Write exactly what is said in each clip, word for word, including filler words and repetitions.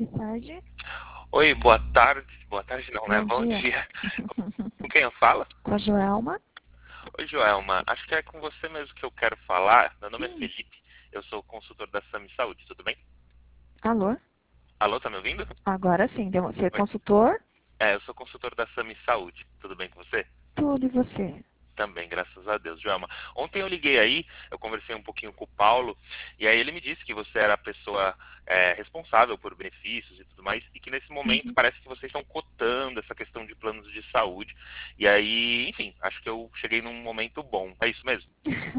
Tarde. Oi, boa tarde. Boa tarde não, né? Bom Bom dia. dia. Com quem eu falo? Com a Joelma. Oi, Joelma. Acho que é com você mesmo que eu quero falar. Meu nome é Hum, Felipe. Eu sou consultor da Sami Saúde, tudo bem? alô? Alô, tá me ouvindo? Agora sim. demo- Você é Oi. consultor? É, eu sou consultor da Sami Saúde. Tudo bem com você? Tudo e você? Também, graças a Deus, Joelma. Ontem eu liguei aí, eu conversei um pouquinho com o Paulo, e aí ele me disse que você era a pessoa é, responsável por benefícios e tudo mais, e que nesse momento Uhum. parece que vocês estão cotando essa questão de planos de saúde. E aí, enfim, acho que eu cheguei num momento bom. É isso mesmo?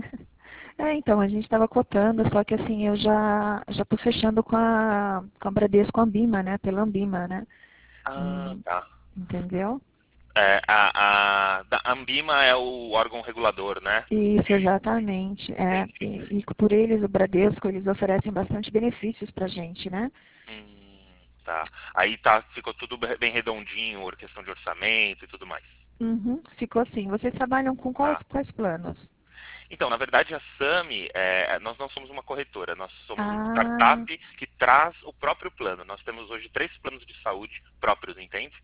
É, então, a gente estava cotando, só que assim, eu já já tô fechando com a, com a Bradesco Ambima, né? Pela Ambima, né? Ah, E, tá. entendeu? É, a, a, da Ambima é o órgão regulador, né? Isso, exatamente. É, Entendi. e, e por eles, o Bradesco, eles oferecem bastante benefícios pra gente, né? Hum, tá. Aí tá, ficou tudo bem redondinho, questão de orçamento e tudo mais. Uhum, ficou assim. Vocês trabalham com quais, Tá. quais planos? Então, na verdade, a Sami, é, nós não somos uma corretora, nós somos uma Ah, startup que traz o próprio plano. Nós temos hoje três planos de saúde próprios, entende?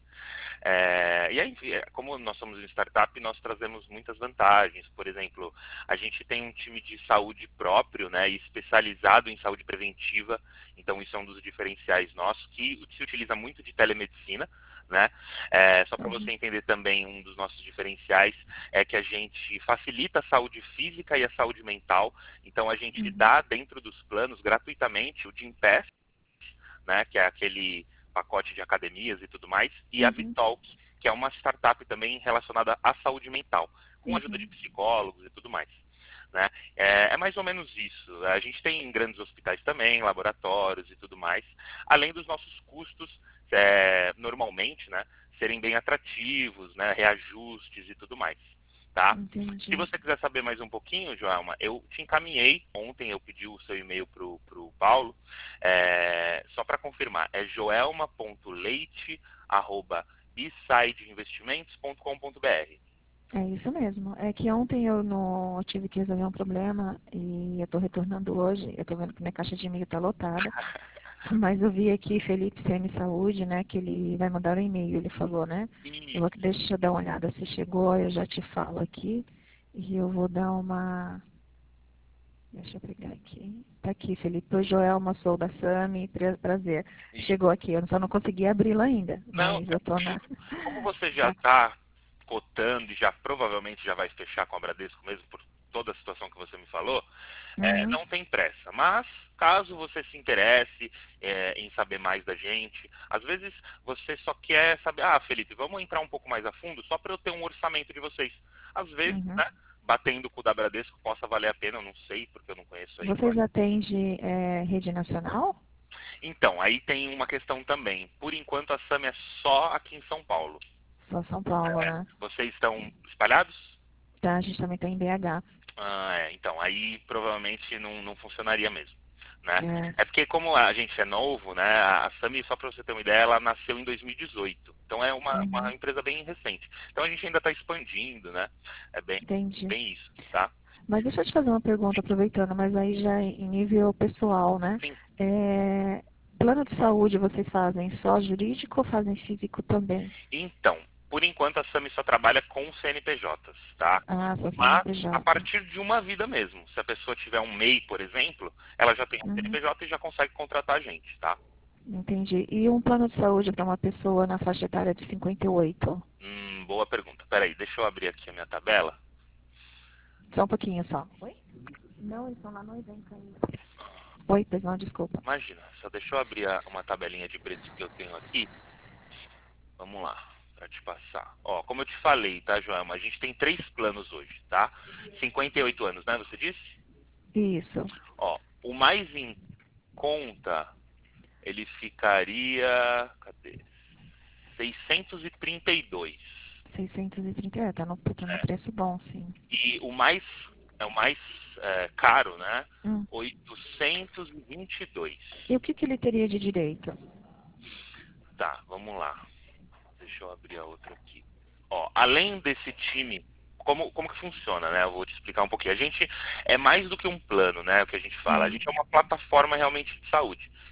É, e aí, é, como nós somos uma startup, nós trazemos muitas vantagens. Por exemplo, a gente tem um time de saúde próprio, né, e especializado em saúde preventiva. Então, isso é um dos diferenciais nossos, que se utiliza muito de telemedicina, né? É, só para você uhum, entender também, um dos nossos diferenciais é que a gente facilita a saúde física e a saúde mental. Então, a gente uhum, dá dentro dos planos gratuitamente o Gympass, né, que é aquele pacote de academias e tudo mais, e a uhum, Vitalk, que é uma startup também relacionada à saúde mental, com ajuda de uhum. psicólogos e tudo mais. Né? É, é mais ou menos isso. A gente tem grandes hospitais também, laboratórios e tudo mais, além dos nossos custos, é, normalmente, né, serem bem atrativos, né, reajustes e tudo mais. Tá? Se Entendi. você quiser saber mais um pouquinho, Joelma, eu te encaminhei ontem, eu pedi o seu e-mail para o Paulo, é, só para confirmar, é joelma.leite arroba esideinvestimentos ponto com ponto br. É isso mesmo. É que ontem eu não eu tive que resolver um problema e eu estou retornando hoje. Eu estou vendo que minha caixa de e-mail está lotada. Mas eu vi aqui Felipe C M Saúde, né? Que ele vai mandar um e-mail, ele falou, né? Eu vou, Isso. deixa eu dar uma olhada se chegou, eu já te falo aqui. E eu vou dar uma. Deixa eu pegar aqui. Tá aqui, Felipe. O Joelma, sou da Sami, prazer. Isso. Chegou aqui, eu só não consegui abri-la ainda, Não, mas eu tô na. tranquilo. Como você já Tá. está cotando e já provavelmente já vai fechar com a Bradesco mesmo por toda a situação que você me falou, é, Uhum, não tem pressa. Mas caso você se interesse é, em saber mais da gente, às vezes você só quer saber, ah, Felipe, vamos entrar um pouco mais a fundo só para eu ter um orçamento de vocês. Às vezes, uhum. né, batendo com o da Bradesco possa valer a pena, eu não sei, porque eu não conheço aí. Vocês atendem é, rede nacional? Então, aí tem uma questão também. Por enquanto a SAMI é só aqui em São Paulo. Só São Paulo, É, né? vocês estão espalhados? Tá, a gente também está em B H. Ah, é, então, aí provavelmente não, não funcionaria mesmo. Né? É. É porque como a gente é novo, né, a SAMI, só para você ter uma ideia, ela nasceu em dois mil e dezoito. Então é uma, uma Uhum, empresa bem recente. Então a gente ainda está expandindo, né? É bem, entendi. bem isso, tá? Mas deixa eu te fazer uma pergunta, aproveitando, mas aí já em nível pessoal, né? Sim. É, plano de saúde vocês fazem só jurídico ou fazem físico também? Então, por enquanto a SAMI só trabalha com C N P Js, tá? Ah, só Mas a C N P J. partir de uma vida mesmo. Se a pessoa tiver um MEI, por exemplo, ela já tem um Uhum, C N P J e já consegue contratar a gente, tá? entendi. E um plano de saúde para uma pessoa na faixa etária de cinquenta e oito? Hum, boa pergunta. Peraí, deixa eu abrir aqui a minha tabela. Só um pouquinho só. Oi? Não, eles estão lá no evento ainda. Oi, pois não, desculpa. Imagina, só deixa eu abrir a- uma tabelinha de preços que eu tenho aqui. Vamos lá, para te passar. Ó, como eu te falei, tá, Joelma? A gente tem três planos hoje, tá? cinquenta e oito anos, né? Você disse? Isso, Ó, o mais em conta, ele ficaria. Cadê? seiscentos e trinta e dois. seiscentos e trinta, é, tá no, tá no preço bom, sim. E o mais, é o mais é, caro, né? Hum. oitocentos e vinte e dois. E o que, que ele teria de direito? Tá, vamos lá. Deixa eu abrir a outra aqui. Ó, além desse time, como, como que funciona, né? Eu vou te explicar um pouquinho. A gente é mais do que um plano, né? O que a gente fala. A Hum. gente é uma plataforma realmente de saúde.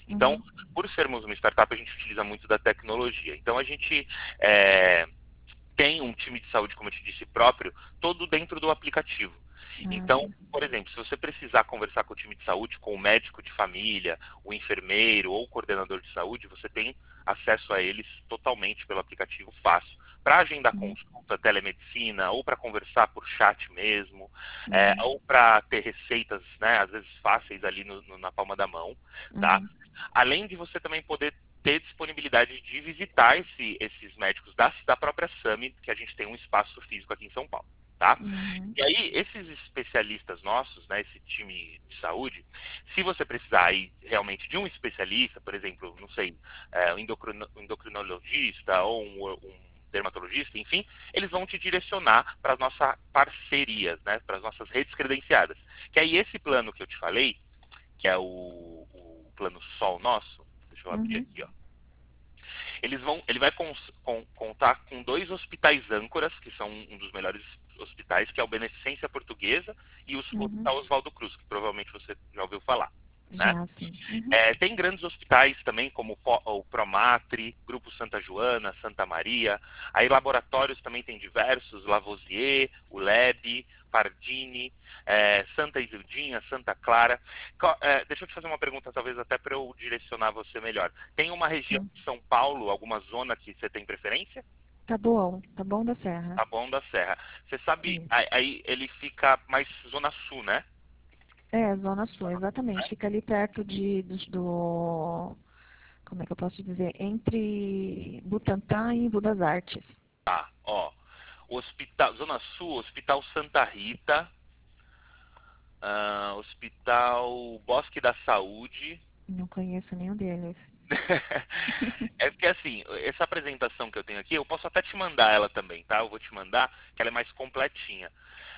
Então, Uhum. por sermos uma startup, a gente utiliza muito da tecnologia. Então, a gente é, tem um time de saúde, como eu te disse, próprio, todo dentro do aplicativo. Ah, Então, sim. por exemplo, se você precisar conversar com o time de saúde, com o médico de família, o enfermeiro ou o coordenador de saúde, você tem acesso a eles totalmente pelo aplicativo fácil. Para agendar Uhum. consulta, telemedicina, ou para conversar por chat mesmo, é, Uhum. ou para ter receitas, né, às vezes fáceis ali no, no, na palma da mão, tá? Uhum. Além de você também poder ter disponibilidade de visitar esse, esses médicos da, da própria SAMI, que a gente tem um espaço físico aqui em São Paulo, tá? Uhum. E aí, esses especialistas nossos, né, esse time de saúde, se você precisar aí realmente de um especialista, por exemplo, não sei, é, um endocrino, um endocrinologista ou um, um dermatologista, enfim, eles vão te direcionar para as nossas parcerias, né, para as nossas redes credenciadas. Que aí esse plano que eu te falei, que é o, o plano Sol nosso, deixa eu abrir Uhum. aqui, ó. Eles vão, ele vai cons, com, contar com dois hospitais âncoras, que são um dos melhores hospitais, que é o Beneficência Portuguesa e o Uhum. Hospital Oswaldo Cruz, que provavelmente você já ouviu falar. Né? Já, sim. Uhum. É, tem grandes hospitais também, como o Promatre, Grupo Santa Joana, Santa Maria. Aí laboratórios também tem diversos, Lavoisier, o L E B, Pardini, é, Santa Isildinha, Santa Clara. É, deixa eu te fazer uma pergunta, talvez até para eu direcionar você melhor. Tem uma região Sim. de São Paulo, alguma zona que você tem preferência? Tá bom. Tá bom da Serra. Tá bom da Serra. Você sabe, Isso. aí, aí ele fica mais zona sul, né? É, Zona Sul, exatamente. Fica ali perto de, do, do- como é que eu posso dizer? Entre Butantã e Embu das Artes. Tá, ó. Hospital, Zona Sul, Hospital Santa Rita, ah, Hospital Bosque da Saúde. Não conheço nenhum deles. É porque assim, essa apresentação que eu tenho aqui, eu posso até te mandar ela também, tá? Eu vou te mandar, que ela é mais completinha.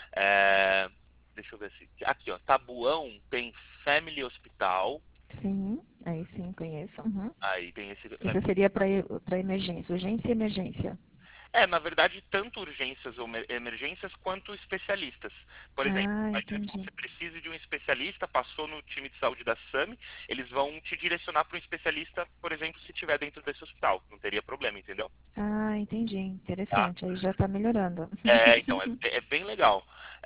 É, deixa eu ver se. Aqui, ó, Tabuão tem Family Hospital. Sim, aí sim, conheço. Uhum. Aí tem esse Isso Family. seria para emergência, urgência e emergência. É, na verdade, tanto urgências ou emergências quanto especialistas. Por exemplo, Ah, imagina que entendi. você precise de um especialista, passou no time de saúde da SAMI, eles vão te direcionar para um especialista, por exemplo, se estiver dentro desse hospital. Não teria problema, entendeu? Ah, entendi. Tá? Interessante. Aí já está melhorando. É, então, é, é bem legal.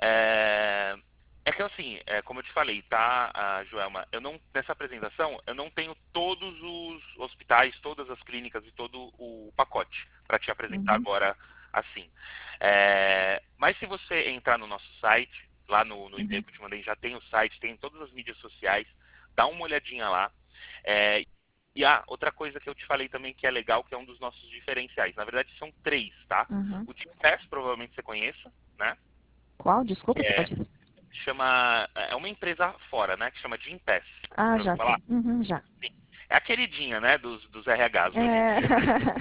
É, é que assim, é, como eu te falei, tá, a Joelma, eu não, nessa apresentação, eu não tenho todos os hospitais, todas as clínicas e todo o pacote para te apresentar Uhum, agora assim. É, mas se você entrar no nosso site, lá no, no e-mail uhum. que eu te mandei, já tem o site, tem todas as mídias sociais, dá uma olhadinha lá. É, e ah, outra coisa que eu te falei também que é legal, que é um dos nossos diferenciais. Na verdade, são três, tá? Uhum. O Gympass, provavelmente você conheça, né? Qual? Desculpa, você É, pode dizer? chama, é uma empresa fora, né? Que chama Gympass. Ah, Já ouviu já falar? sim. Uhum, já. Sim. É a queridinha, né? Dos, dos R Hs hoje em É, dia.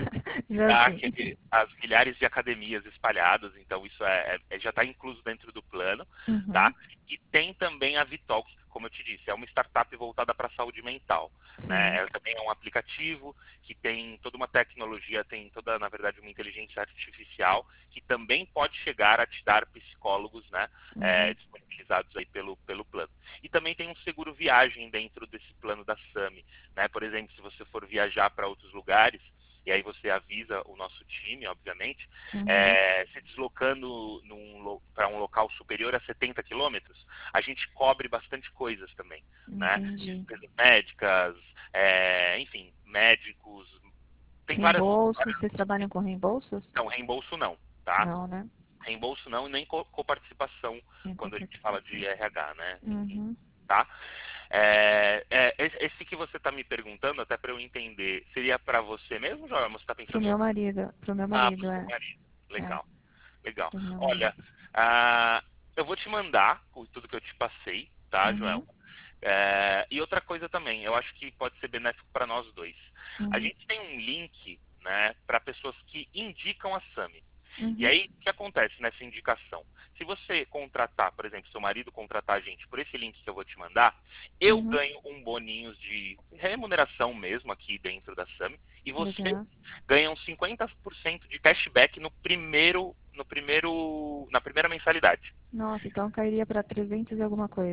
já Tá? sim. Aquele- as milhares de academias espalhadas, então isso é, é- já está incluso dentro do plano, tá? Uhum, E tem também a Vitalk, como eu te disse, é uma startup voltada para a saúde mental, né? sim. Ela também é um aplicativo que tem toda uma tecnologia, tem toda, na verdade, uma inteligência artificial que também pode chegar a te dar psicólogos, né? É, Uhum, disponibilizados aí pelo, pelo plano. E também tem um seguro viagem dentro desse plano da SAMI, né? Por exemplo, se você for viajar para outros lugares, e aí você avisa o nosso time, obviamente, uhum. é, se deslocando para um local superior a setenta quilômetros, a gente cobre bastante coisas também, né? Entendi. Despesas médicas, é, enfim, médicos, tem várias, Reembolso, várias. vocês trabalham com reembolsos? Não, reembolso não, tá? Não, né? Reembolso não e nem co- coparticipação Tem quando a gente fala de coparticipação. R H, né? Enfim, Uhum. tá? É, é, esse que você está me perguntando, até para eu entender, seria para você mesmo, Joel? Você está Pro pensando em meu outro? marido, pro meu Ah, para o marido, seu é. marido. É, Legal, legal. pro meu Olha, marido. ah, eu vou te mandar o- tudo que eu te passei, tá, Joel? Uhum, É, e outra coisa também, eu acho que pode ser benéfico para nós dois. A uhum, gente tem um link, né, para pessoas que indicam a SAMI. E uhum, aí, o que acontece nessa indicação? Se você contratar, por exemplo, seu marido contratar a gente por esse link que eu vou te mandar, eu uhum. ganho um boninho de remuneração mesmo aqui dentro da SAMI e você Legal. ganha uns cinquenta por cento de cashback no primeiro, no primeiro, na primeira mensalidade. Nossa, então cairia para trezentos e alguma coisa.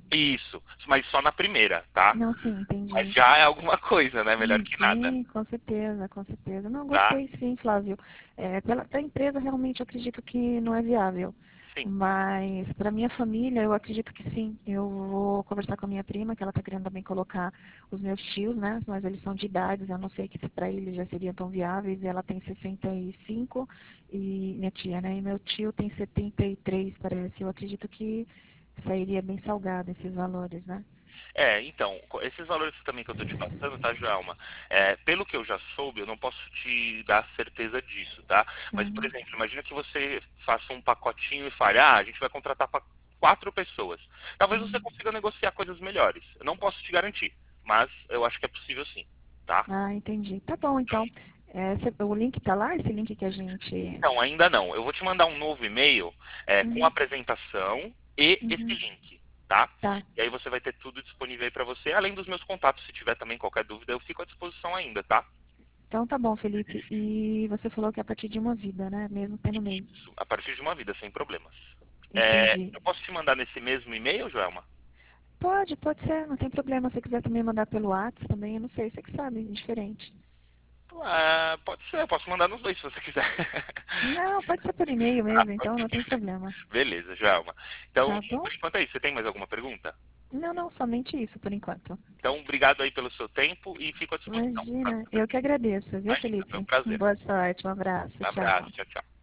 Isso, mas só na primeira, tá? Não, sim, Mas entendi. já é alguma coisa, né? Melhor Hum, que nada, sim, com certeza, com certeza. Não, tá? gostei sim, Flávio. É, pela, pra empresa, realmente, eu acredito que não é viável. Sim. Mas para minha família, eu acredito que sim. Eu vou conversar com a minha prima, que ela está querendo também colocar os meus tios, né? Mas eles são de idades, eu não sei que se para eles já seriam tão viáveis. Ela tem sessenta e cinco e minha tia, né? E meu tio tem setenta e três, parece. Eu acredito que sairia bem salgado esses valores, né? É, então, co- esses valores também que eu tô te passando, tá, Joelma? É, pelo que eu já soube, eu não posso te dar certeza disso, tá? Mas, por Uhum. exemplo, imagina que você faça um pacotinho e fale, ah, a gente vai contratar para quatro pessoas. Talvez você Uhum. consiga negociar coisas melhores. Eu não posso te garantir, mas eu acho que é possível sim, tá? Ah, entendi. Tá bom, então. É, cê- o link tá lá, esse link que a gente. Não, ainda não. Eu vou te mandar um novo e-mail é, com a Uhum. apresentação e esse Uhum. link, tá? Tá. E aí você vai ter tudo disponível aí para você, além dos meus contatos. Se tiver também qualquer dúvida, eu fico à disposição ainda, tá? Então tá bom, Felipe. E você falou que é a partir de uma vida, né? Mesmo tendo meio. Isso, a partir de uma vida, sem problemas. É, Entendi. eu posso te mandar nesse mesmo e-mail, Joelma? Pode, pode ser, não tem problema. Se você quiser também mandar pelo WhatsApp também, eu não sei, você que sabe, é diferente. Ah, pode ser, eu posso mandar nos dois se você quiser. Não, pode ser por e-mail Ah, mesmo, pode então não tem ser. problema. Beleza, Joelma. Então, Tá bom? por enquanto é isso. Você tem mais alguma pergunta? Não, não, somente isso por enquanto. Então, obrigado aí pelo seu tempo e fico à disposição. Imagina, eu que agradeço, viu, Imagina, foi um Felipe? prazer. Boa sorte, um abraço, Um tchau. abraço, tchau, tchau.